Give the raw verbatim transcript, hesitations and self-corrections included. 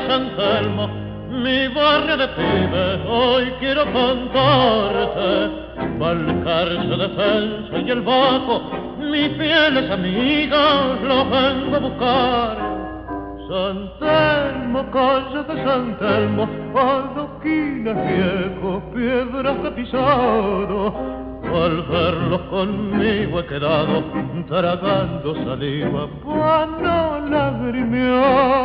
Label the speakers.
Speaker 1: San Telmo, mi barrio de pibe, hoy quiero cantarte. Valcarce defensa y el bajo, mis fieles amigos, los vengo a buscar. San Telmo, calle de San Telmo, adoquines viejos, piedras de pisado. Al verlos conmigo he quedado tragando saliva para no lagrimear.